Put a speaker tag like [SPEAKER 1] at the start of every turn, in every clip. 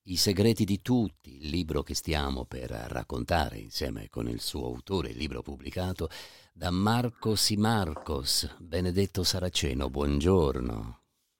[SPEAKER 1] I segreti di tutti, il libro che stiamo per raccontare insieme con il suo autore, il libro pubblicato da Marcos y Marcos. Benedetto Saraceno, buongiorno.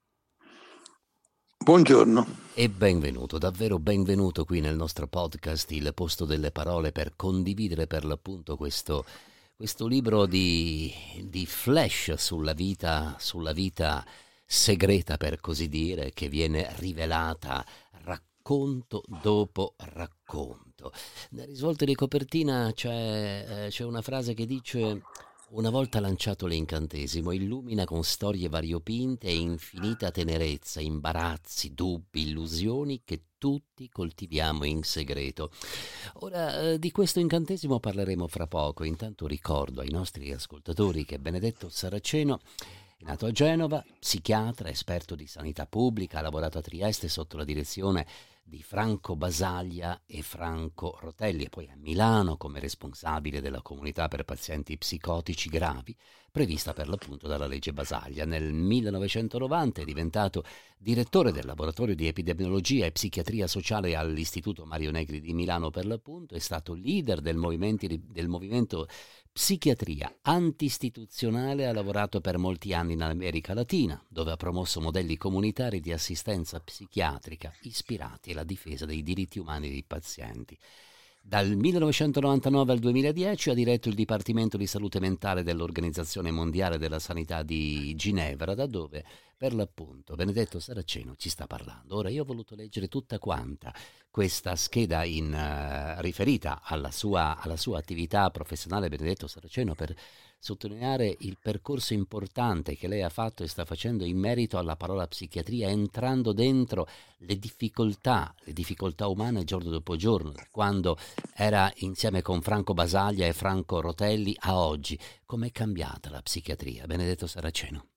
[SPEAKER 2] Buongiorno.
[SPEAKER 1] E benvenuto, davvero benvenuto qui nel nostro podcast Il Posto delle Parole per condividere per l'appunto questo libro di flash sulla vita segreta, per così dire, che viene rivelata racconto dopo racconto. Nel risvolto di copertina c'è una frase che dice: una volta lanciato l'incantesimo, illumina con storie variopinte e infinita tenerezza, imbarazzi, dubbi, illusioni che tutti coltiviamo in segreto. Ora, di questo incantesimo parleremo fra poco. Intanto ricordo ai nostri ascoltatori che Benedetto Saraceno è nato a Genova, psichiatra, esperto di sanità pubblica, ha lavorato a Trieste sotto la direzione di Franco Basaglia e Franco Rotelli e poi a Milano come responsabile della comunità per pazienti psicotici gravi, prevista per l'appunto dalla legge Basaglia. Nel 1990 è diventato direttore del laboratorio di epidemiologia e psichiatria sociale all'Istituto Mario Negri di Milano per l'appunto, è stato leader del movimento psichiatria antistituzionale, ha lavorato per molti anni in America Latina, dove ha promosso modelli comunitari di assistenza psichiatrica ispirati alla difesa dei diritti umani dei pazienti. Dal 1999 al 2010 ha diretto il Dipartimento di Salute Mentale dell'Organizzazione Mondiale della Sanità di Ginevra, da dove per l'appunto Benedetto Saraceno ci sta parlando. Ora io ho voluto leggere tutta quanta questa scheda riferita alla sua attività professionale, Benedetto Saraceno, per sottolineare il percorso importante che lei ha fatto e sta facendo in merito alla parola psichiatria, entrando dentro le difficoltà umane giorno dopo giorno, quando era insieme con Franco Basaglia e Franco Rotelli a oggi. Com'è cambiata la psichiatria, Benedetto Saraceno?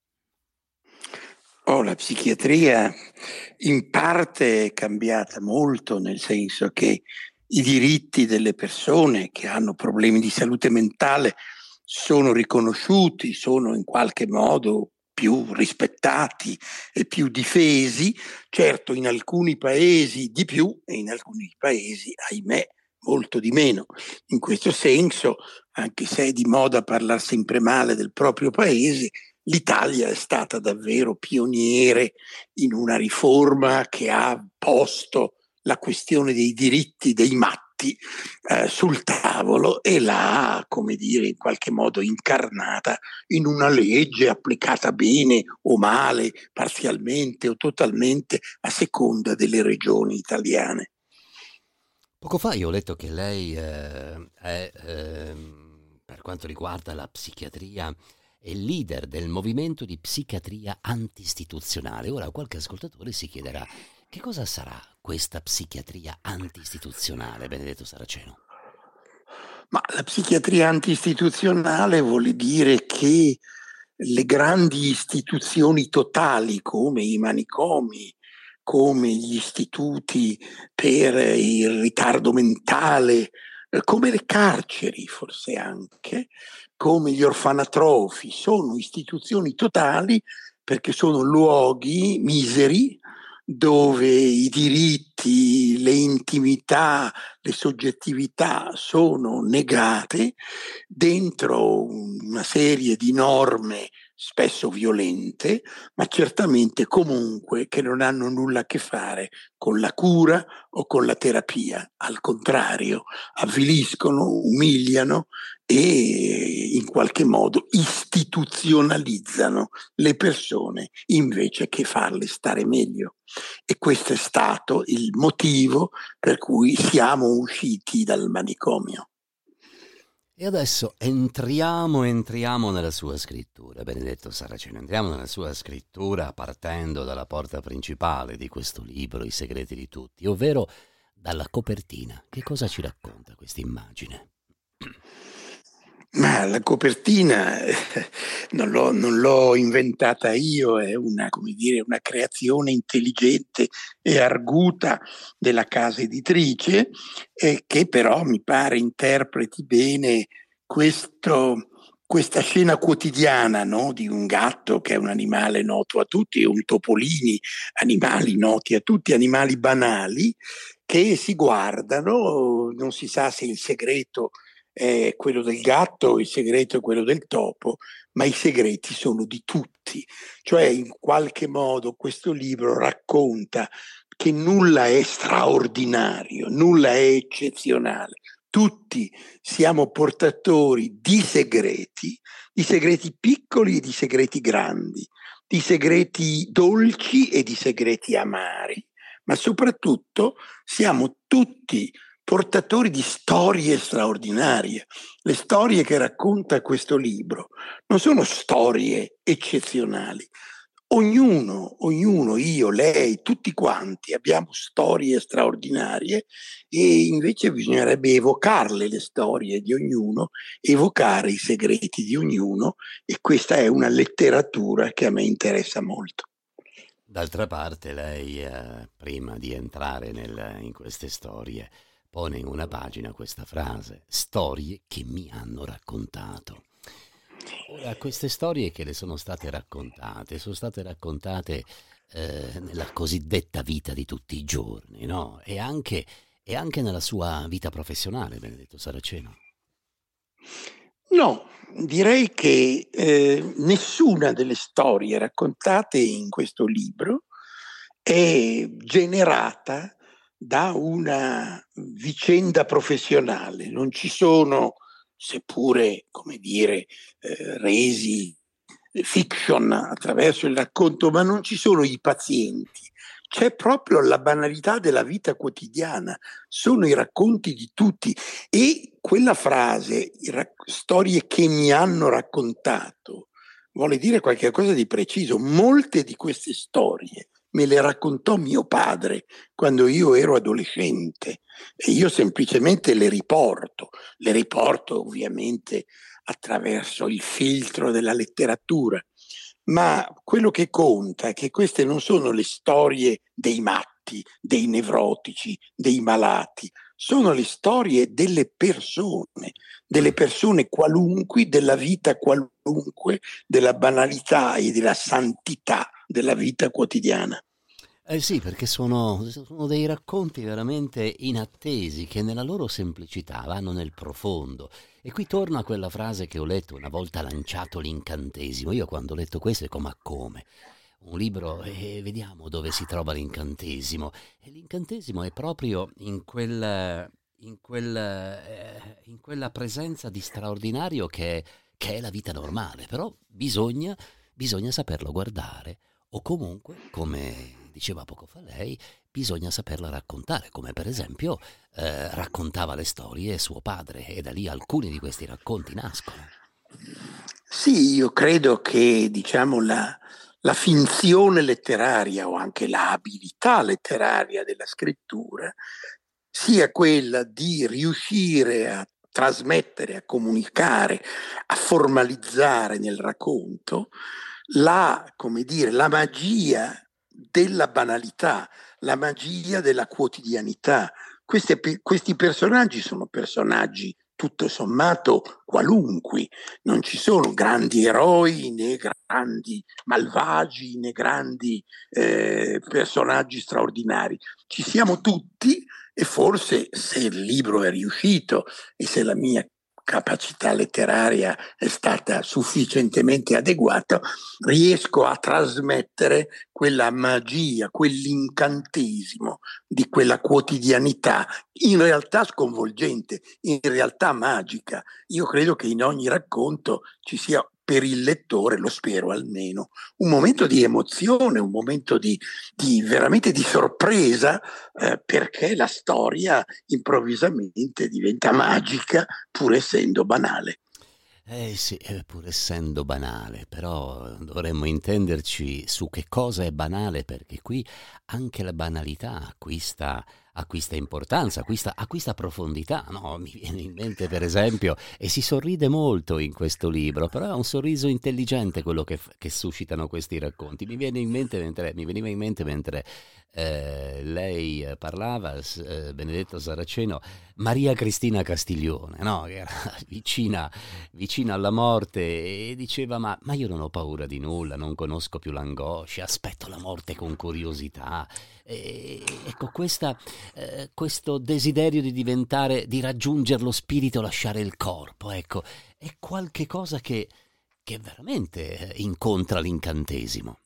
[SPEAKER 2] La psichiatria in parte è cambiata molto, nel senso che i diritti delle persone che hanno problemi di salute mentale sono riconosciuti, sono in qualche modo più rispettati e più difesi, certo in alcuni paesi di più e in alcuni paesi, ahimè, molto di meno. In questo senso, anche se è di moda parlare sempre male del proprio paese, l'Italia è stata davvero pioniere in una riforma che ha posto la questione dei diritti dei matti sul tavolo e l'ha, come dire, in qualche modo incarnata in una legge applicata bene o male, parzialmente o totalmente, a seconda delle regioni italiane.
[SPEAKER 1] Poco fa io ho letto che lei per quanto riguarda la psichiatria, è leader del movimento di psichiatria antistituzionale. Ora qualche ascoltatore si chiederà: che cosa sarà questa psichiatria antistituzionale, Benedetto Saraceno?
[SPEAKER 2] Ma la psichiatria antistituzionale vuol dire che le grandi istituzioni totali come i manicomi, come gli istituti per il ritardo mentale, come le carceri forse anche, come gli orfanatrofi, sono istituzioni totali perché sono luoghi miseri dove i diritti, le intimità, le soggettività sono negate dentro una serie di norme spesso violente, ma certamente comunque che non hanno nulla a che fare con la cura o con la terapia. Al contrario, avviliscono, umiliano e in qualche modo istituzionalizzano le persone invece che farle stare meglio. E questo è stato il motivo per cui siamo usciti dal manicomio.
[SPEAKER 1] E adesso entriamo nella sua scrittura, Benedetto Saraceno, entriamo nella sua scrittura partendo dalla porta principale di questo libro, I segreti di tutti, ovvero dalla copertina. Che cosa ci racconta questa immagine?
[SPEAKER 2] Ma la copertina non l'ho inventata io, è una, come dire, una creazione intelligente e arguta della casa editrice, che però mi pare interpreti bene questo questa scena quotidiana, no? Di un gatto che è un animale noto a tutti, e un topolini, animali noti a tutti, animali banali, che si guardano, non si sa se il segreto è quello del gatto o il segreto è quello del topo, ma i segreti sono di tutti. Cioè, in qualche modo questo libro racconta che nulla è straordinario, nulla è eccezionale. Tutti siamo portatori di segreti piccoli e di segreti grandi, di segreti dolci e di segreti amari, ma soprattutto siamo tutti portatori di storie straordinarie. Le storie che racconta questo libro non sono storie eccezionali. Ognuno, io, lei, tutti quanti abbiamo storie straordinarie e invece bisognerebbe evocarle le storie di ognuno, evocare i segreti di ognuno, e questa è una letteratura che a me interessa molto.
[SPEAKER 1] D'altra parte lei, prima di entrare in queste storie, pone in una pagina questa frase: storie che mi hanno raccontato. Ora, queste storie che le sono state raccontate nella cosiddetta vita di tutti i giorni, no? E anche nella sua vita professionale, Benedetto Saraceno.
[SPEAKER 2] No, direi che nessuna delle storie raccontate in questo libro è generata da una vicenda professionale. Non ci sono, seppure, come dire, resi fiction attraverso il racconto, ma non ci sono i pazienti. C'è proprio la banalità della vita quotidiana, sono i racconti di tutti, e quella frase, storie che mi hanno raccontato, vuole dire qualcosa di preciso. Molte di queste storie me le raccontò mio padre quando io ero adolescente e io semplicemente le riporto ovviamente attraverso il filtro della letteratura. Ma quello che conta è che queste non sono le storie dei matti, dei nevrotici, dei malati, sono le storie delle persone qualunque, della vita qualunque, della banalità e della santità della vita quotidiana.
[SPEAKER 1] Eh sì, perché sono dei racconti veramente inattesi che nella loro semplicità vanno nel profondo. E qui torna quella frase che ho letto una volta lanciato l'incantesimo. Io quando ho letto questo dico: ma come? Un libro e vediamo dove si trova l'incantesimo. E l'incantesimo è proprio in quella presenza di straordinario che è la vita normale. Però bisogna saperlo guardare, o comunque, come diceva poco fa lei, bisogna saperla raccontare, come per esempio raccontava le storie suo padre, e da lì alcuni di questi racconti nascono.
[SPEAKER 2] Sì, io credo che, diciamo, la finzione letteraria o anche l'abilità letteraria della scrittura sia quella di riuscire a trasmettere, a comunicare, a formalizzare nel racconto come dire, la magia della banalità, la magia della quotidianità. Questi personaggi sono personaggi tutto sommato qualunque, non ci sono grandi eroi né grandi malvagi né grandi personaggi straordinari. Ci siamo tutti, e forse, se il libro è riuscito e se la mia capacità letteraria è stata sufficientemente adeguata, riesco a trasmettere quella magia, quell'incantesimo di quella quotidianità, in realtà sconvolgente, in realtà magica. Io credo che in ogni racconto ci sia, per il lettore, lo spero almeno, un momento di emozione, un momento veramente di sorpresa, perché la storia improvvisamente diventa magica pur essendo banale.
[SPEAKER 1] Eh sì, pur essendo banale, però dovremmo intenderci su che cosa è banale, perché qui anche la banalità acquista acquista importanza, acquista profondità, no? Mi viene in mente per esempio, e si sorride molto in questo libro, però è un sorriso intelligente quello che suscitano questi racconti. Mi veniva in mente mentre lei parlava, Benedetto Saraceno, Maria Cristina Castiglione, no? Che era vicina alla morte e diceva ma io non ho paura di nulla, non conosco più l'angoscia, aspetto la morte con curiosità. Ecco, questo desiderio di diventare, di raggiungere lo spirito, lasciare il corpo, ecco, è qualche cosa che veramente incontra l'incantesimo.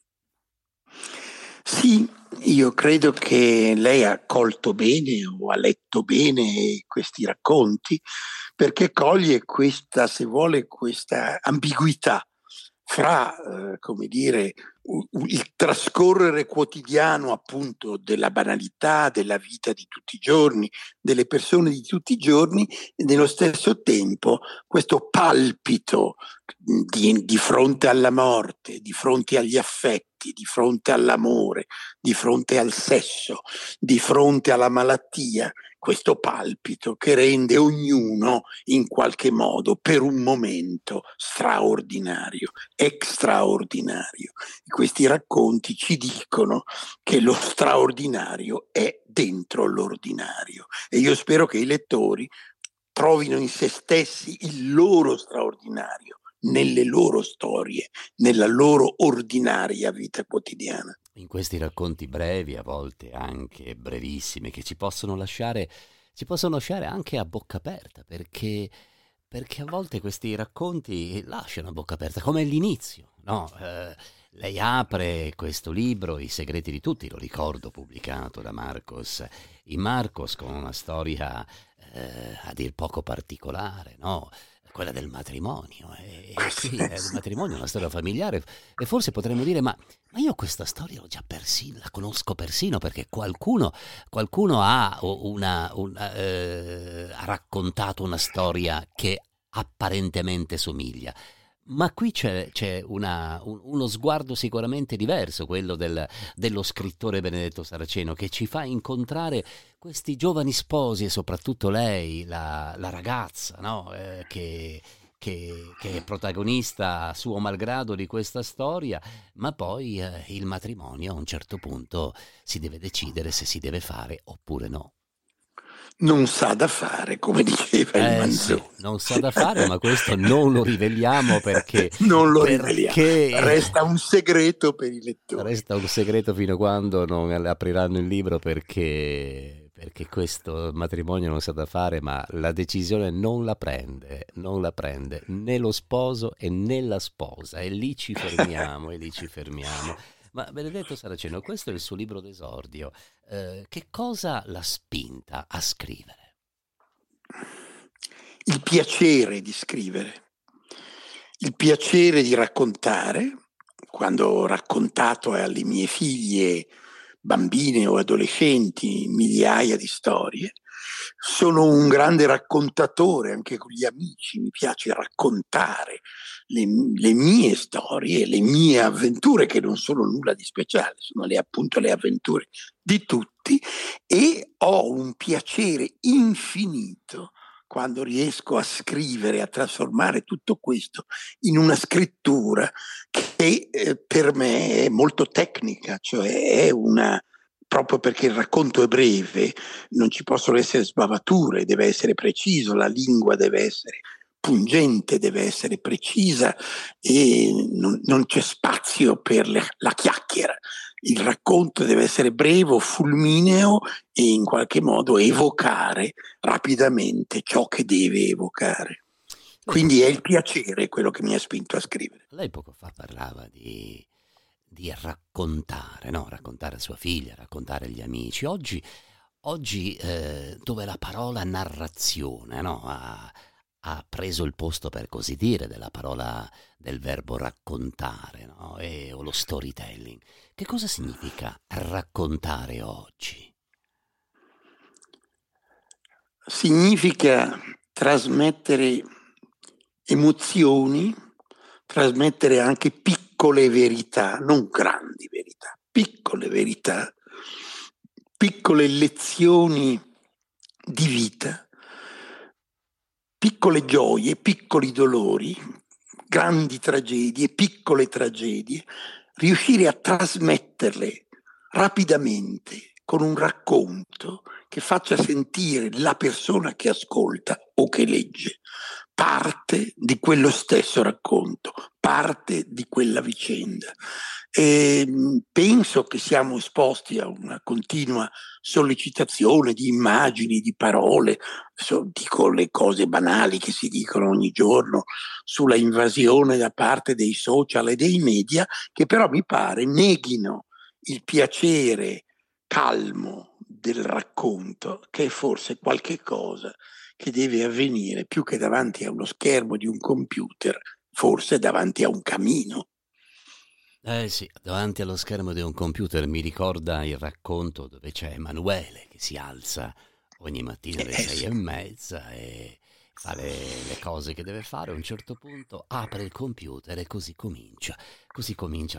[SPEAKER 2] Sì, io credo che lei ha colto bene o ha letto bene questi racconti perché coglie questa, se vuole, questa ambiguità fra, come dire, il trascorrere quotidiano appunto della banalità, della vita di tutti i giorni, delle persone di tutti i giorni e nello stesso tempo questo palpito di fronte alla morte, di fronte agli affetti, di fronte all'amore, di fronte al sesso, di fronte alla malattia, questo palpito che rende ognuno in qualche modo per un momento straordinario, extraordinario. Questi racconti ci dicono che lo straordinario è dentro l'ordinario e io spero che i lettori trovino in se stessi il loro straordinario nelle loro storie, nella loro ordinaria vita quotidiana.
[SPEAKER 1] In questi racconti brevi, a volte anche brevissimi, che ci possono lasciare anche a bocca aperta, perché a volte questi racconti lasciano a bocca aperta, come l'inizio, no? Lei apre questo libro, I segreti di tutti, lo ricordo, pubblicato da Marcos, in Marcos, con una storia a dir poco particolare, no? Quella del matrimonio. E qui il matrimonio è una storia familiare, e forse potremmo dire, ma io questa storia l'ho già persino, la conosco persino, perché qualcuno ha raccontato una storia che apparentemente somiglia. Ma qui c'è uno sguardo sicuramente diverso, quello dello scrittore Benedetto Saraceno, che ci fa incontrare questi giovani sposi e soprattutto lei, la ragazza, no? Che è protagonista a suo malgrado di questa storia, ma poi il matrimonio a un certo punto si deve decidere se si deve fare oppure no.
[SPEAKER 2] Non sa da fare, come diceva il
[SPEAKER 1] Sì,
[SPEAKER 2] Manzoni.
[SPEAKER 1] non sa da fare, ma questo non lo riveliamo
[SPEAKER 2] Non lo riveliamo,
[SPEAKER 1] perché
[SPEAKER 2] resta un segreto per i lettori.
[SPEAKER 1] resta un segreto fino a quando non apriranno il libro, perché questo matrimonio non sa da fare, ma la decisione non la prende né lo sposo e né la sposa, e lì ci fermiamo, e lì ci fermiamo. Ma Benedetto Saraceno, questo è il suo libro d'esordio. Che cosa l'ha spinta a scrivere?
[SPEAKER 2] Il piacere di scrivere, il piacere di raccontare. Quando ho raccontato alle mie figlie, bambine o adolescenti, migliaia di storie, sono un grande raccontatore anche con gli amici, mi piace raccontare le mie storie, le mie avventure, che non sono nulla di speciale, sono appunto le avventure di tutti, e ho un piacere infinito quando riesco a scrivere, a trasformare tutto questo in una scrittura che per me è molto tecnica, cioè è una, proprio perché il racconto è breve, non ci possono essere sbavature, deve essere preciso, la lingua deve essere pungente, deve essere precisa e non c'è spazio per la chiacchiera. Il racconto deve essere breve, fulmineo e in qualche modo evocare rapidamente ciò che deve evocare. Quindi è il piacere quello che mi ha spinto a scrivere.
[SPEAKER 1] Lei poco fa parlava di raccontare, no? Raccontare a sua figlia, raccontare agli amici. Oggi dove la parola narrazione, no? Ha preso il posto, per così dire, della parola, del verbo raccontare, no? O lo storytelling. Che cosa significa raccontare oggi?
[SPEAKER 2] Significa trasmettere emozioni, trasmettere anche piccole verità, non grandi verità, piccole verità, piccole lezioni di vita, piccole gioie, piccoli dolori, grandi tragedie, piccole tragedie, riuscire a trasmetterle rapidamente con un racconto che faccia sentire la persona che ascolta o che legge parte di quello stesso racconto, parte di quella vicenda. E penso che siamo esposti a una continua sollecitazione di immagini, di parole. Dico le cose banali che si dicono ogni giorno sulla invasione da parte dei social e dei media, che però mi pare neghino il piacere calmo del racconto, che è forse qualche cosa che deve avvenire più che davanti a uno schermo di un computer, forse davanti a un camino.
[SPEAKER 1] Eh sì, davanti allo schermo di un computer mi ricorda il racconto dove c'è Emanuele che si alza ogni mattina alle sei
[SPEAKER 2] Sì.
[SPEAKER 1] e mezza e fa le cose che deve fare. A un certo punto apre il computer e così comincia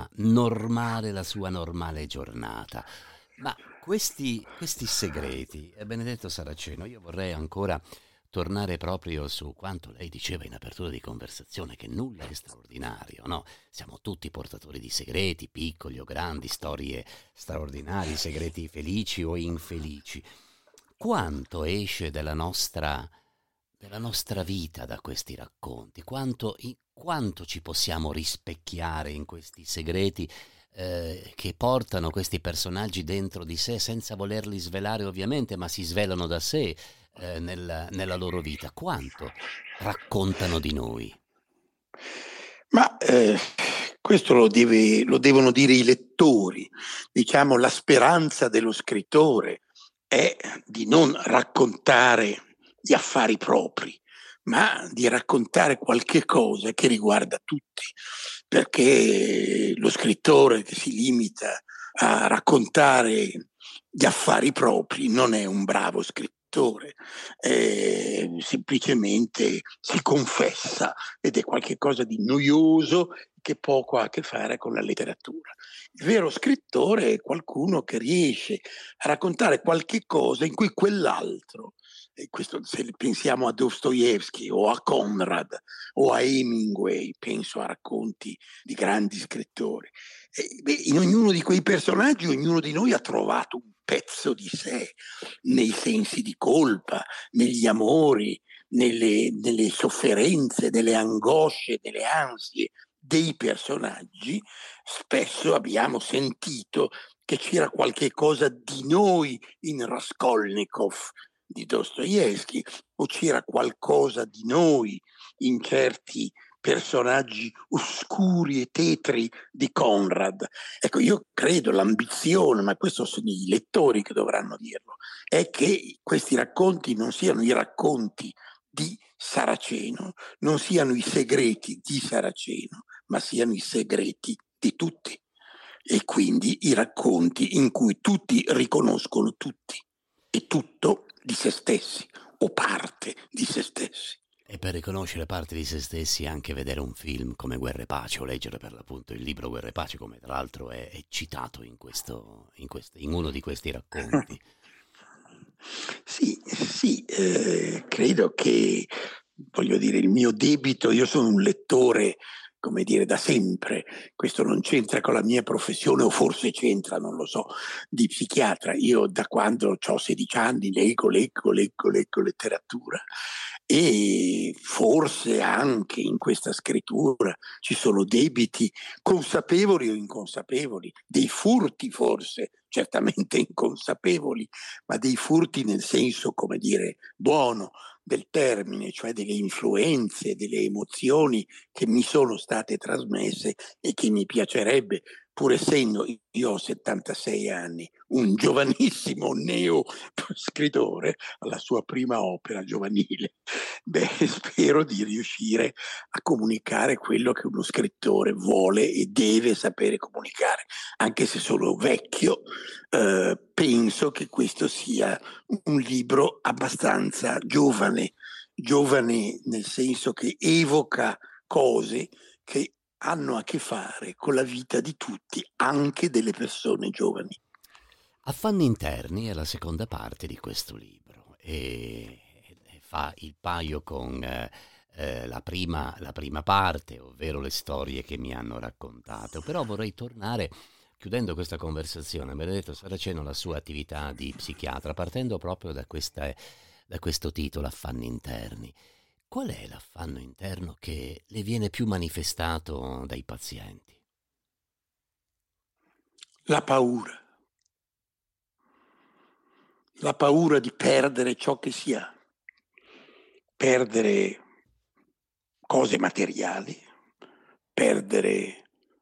[SPEAKER 1] la sua normale giornata. Ma questi segreti, Benedetto Saraceno, io vorrei ancora tornare proprio su quanto lei diceva in apertura di conversazione, che nulla è straordinario, no? Siamo tutti portatori di segreti, piccoli o grandi, storie straordinarie, segreti felici o infelici. Quanto esce della nostra vita da questi racconti? Quanto ci possiamo rispecchiare in questi segreti che portano questi personaggi dentro di sé senza volerli svelare ovviamente, ma si svelano da sé nella loro vita? Quanto raccontano di noi?
[SPEAKER 2] Ma questo lo devono dire i lettori. Diciamo, la speranza dello scrittore è di non raccontare gli affari propri, ma di raccontare qualche cosa che riguarda tutti, perché lo scrittore che si limita a raccontare gli affari propri non è un bravo scrittore, semplicemente si confessa ed è qualcosa di noioso che poco ha a che fare con la letteratura. Il vero scrittore è qualcuno che riesce a raccontare qualche cosa in cui quell'altro, e questo se pensiamo a Dostoevsky o a Conrad o a Hemingway, penso a racconti di grandi scrittori, in ognuno di quei personaggi ognuno di noi ha trovato un pezzo di sé nei sensi di colpa, negli amori, nelle sofferenze, nelle angosce, nelle ansie dei personaggi. Spesso abbiamo sentito che c'era qualche cosa di noi in Raskolnikov di Dostoevsky, o c'era qualcosa di noi in certi personaggi oscuri e tetri di Conrad. Ecco, io credo l'ambizione, ma questo sono i lettori che dovranno dirlo, è che questi racconti non siano i racconti di Saraceno, non siano i segreti di Saraceno, ma siano i segreti di tutti. E quindi i racconti in cui tutti riconoscono tutti e tutto di se stessi o parte di se stessi.
[SPEAKER 1] E per riconoscere parte di se stessi anche vedere un film come Guerra e Pace o leggere per l'appunto il libro Guerra e Pace, come tra l'altro è citato in uno di questi racconti.
[SPEAKER 2] Sì, sì, credo che, voglio dire, il mio debito, io sono un lettore, come dire, da sempre, questo non c'entra con la mia professione o forse c'entra, non lo so, di psichiatra. Io da quando ho 16 anni leggo letteratura e forse anche in questa scrittura ci sono debiti consapevoli o inconsapevoli, dei furti forse, certamente inconsapevoli, ma dei furti nel senso, come dire, buono del termine, cioè delle influenze, delle emozioni che mi sono state trasmesse e che mi piacerebbe, pur essendo io ho 76 anni, un giovanissimo neo scrittore alla sua prima opera giovanile. Spero di riuscire a comunicare quello che uno scrittore vuole e deve sapere comunicare. Anche se sono vecchio, penso che questo sia un libro abbastanza giovane nel senso che evoca cose che hanno a che fare con la vita di tutti, anche delle persone giovani.
[SPEAKER 1] Affanni interni è la seconda parte di questo libro e fa il paio con la prima parte, ovvero le storie che mi hanno raccontato. Però vorrei tornare, chiudendo questa conversazione, Benedetto Saraceno, alla sua attività di psichiatra, partendo proprio da questo titolo, Affanni interni. Qual è l'affanno interno che le viene più manifestato dai pazienti?
[SPEAKER 2] La paura di perdere ciò che si ha, perdere cose materiali, perdere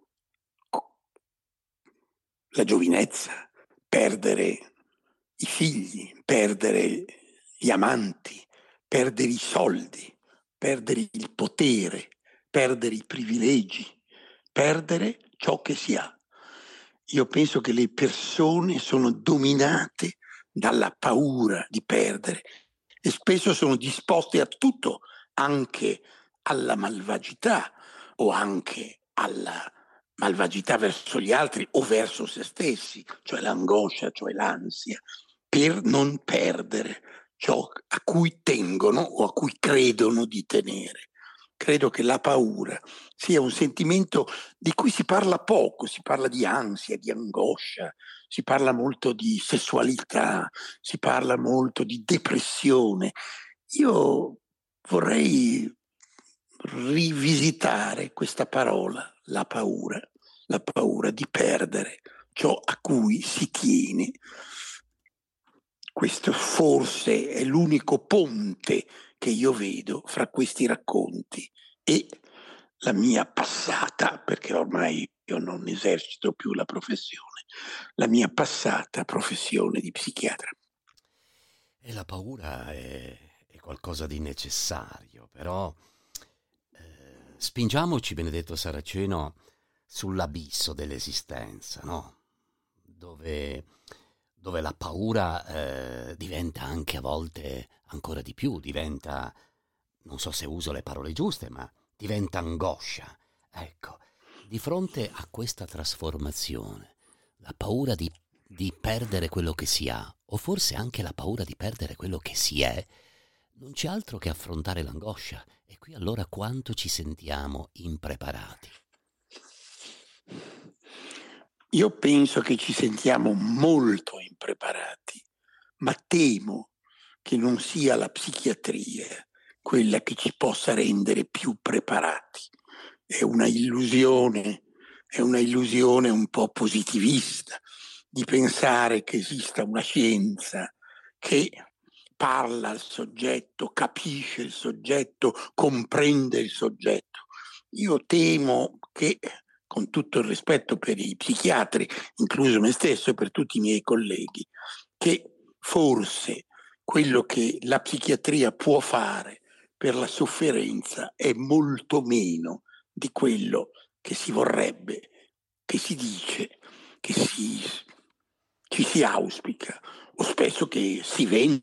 [SPEAKER 2] la giovinezza, perdere i figli, perdere gli amanti, perdere i soldi, perdere il potere, perdere i privilegi, perdere ciò che si ha. Io penso che le persone sono dominate dalla paura di perdere e spesso sono disposte a tutto, anche alla malvagità o anche alla malvagità verso gli altri o verso se stessi, cioè l'angoscia, cioè l'ansia, per non perdere ciò a cui tengono o a cui credono di tenere. Credo che la paura sia un sentimento di cui si parla poco, si parla di ansia, di angoscia, si parla molto di sessualità, si parla molto di depressione. Io vorrei rivisitare questa parola, la paura di perdere ciò a cui si tiene. Questo forse è l'unico ponte che io vedo fra questi racconti e la mia passata, perché ormai io non esercito più la professione, la mia passata professione di psichiatra.
[SPEAKER 1] E la paura è qualcosa di necessario, però spingiamoci, Benedetto Saraceno, sull'abisso dell'esistenza, no? Dove la paura diventa anche a volte ancora di più, diventa, non so se uso le parole giuste, ma diventa angoscia. Ecco, di fronte a questa trasformazione, la paura di perdere quello che si ha, o forse anche la paura di perdere quello che si è, non c'è altro che affrontare l'angoscia. E qui allora quanto ci sentiamo impreparati.
[SPEAKER 2] Io penso che ci sentiamo molto impreparati, ma temo che non sia la psichiatria quella che ci possa rendere più preparati. È una illusione un po' positivista di pensare che esista una scienza che parla al soggetto, capisce il soggetto, comprende il soggetto. Io temo che, con tutto il rispetto per i psichiatri, incluso me stesso e per tutti i miei colleghi, che forse quello che la psichiatria può fare per la sofferenza è molto meno di quello che si vorrebbe, che si dice, ci si auspica, o spesso che si vende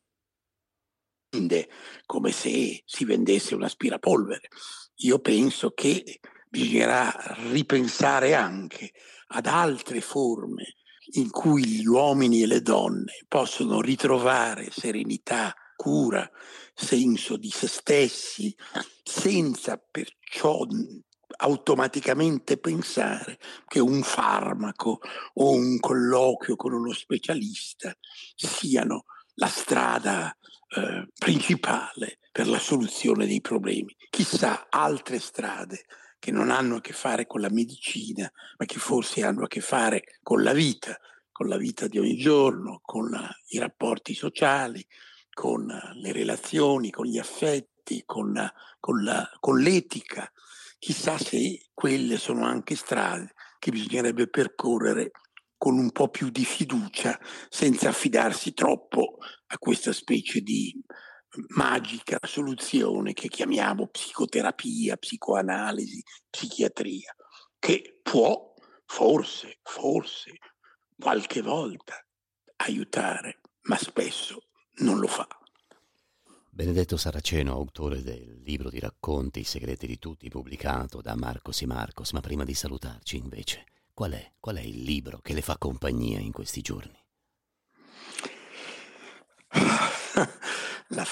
[SPEAKER 2] come se si vendesse un aspirapolvere. Io penso che bisognerà ripensare anche ad altre forme in cui gli uomini e le donne possono ritrovare serenità, cura, senso di se stessi, senza perciò automaticamente pensare che un farmaco o un colloquio con uno specialista siano la strada principale per la soluzione dei problemi. Chissà altre strade che non hanno a che fare con la medicina, ma che forse hanno a che fare con la vita di ogni giorno, con i rapporti sociali, con le relazioni, con gli affetti, con l'etica. Chissà se quelle sono anche strade che bisognerebbe percorrere con un po' più di fiducia, senza affidarsi troppo a questa specie di magica soluzione che chiamiamo psicoterapia, psicoanalisi, psichiatria, che può forse, qualche volta aiutare, ma spesso non lo fa.
[SPEAKER 1] Benedetto Saraceno, autore del libro di racconti I segreti di tutti, pubblicato da Marcos y Marcos, ma prima di salutarci invece, qual è il libro che le fa compagnia in questi giorni?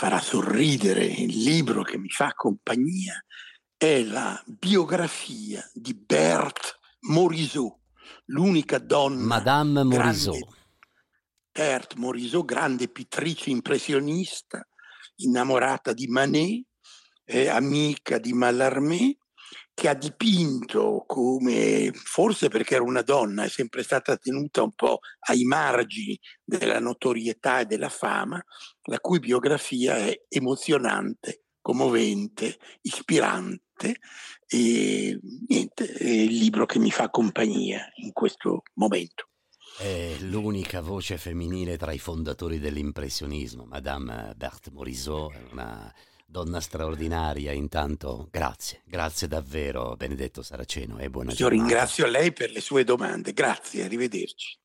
[SPEAKER 2] farà sorridere, il libro che mi fa compagnia è la biografia di Berthe Morisot, l'unica donna
[SPEAKER 1] Madame
[SPEAKER 2] grande,
[SPEAKER 1] Morisot.
[SPEAKER 2] Berthe Morisot, grande pittrice impressionista, innamorata di Manet, amica di Mallarmé, che ha dipinto come, forse perché era una donna, è sempre stata tenuta un po' ai margini della notorietà e della fama, la cui biografia è emozionante, commovente, ispirante e niente, è il libro che mi fa compagnia in questo momento.
[SPEAKER 1] È l'unica voce femminile tra i fondatori dell'impressionismo, Madame Berthe Morisot, è una donna straordinaria. Intanto grazie davvero Benedetto Saraceno e buona
[SPEAKER 2] Io
[SPEAKER 1] giornata.
[SPEAKER 2] ringrazio lei per le sue domande, grazie, arrivederci.